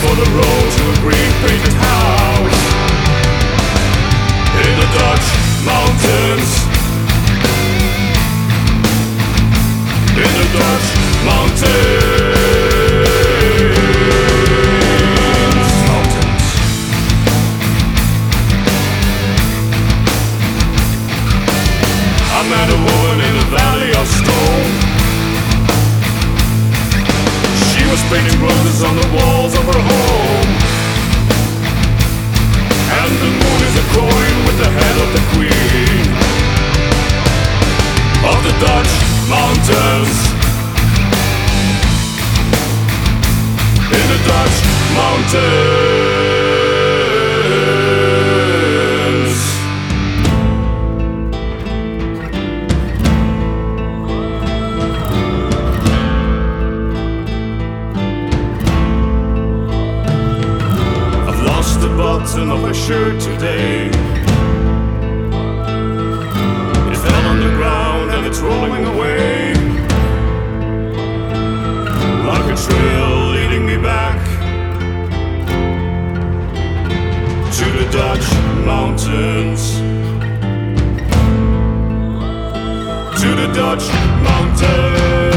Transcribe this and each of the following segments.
for the road to a green painted house in the Dutch mountains. In the Dutch mountains. I met a woman in the valley of stone. She was painting roses on the walls of her home. And the moon is a coin with the head of the queen of the Dutch mountains. In the Dutch mountains. I've lost the button of my shirt today. It fell on the ground and it's rolling away, like a trail leading me back to the Dutch mountains. To the Dutch mountains.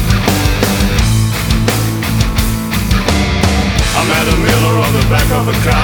I met a miller on the back of a car.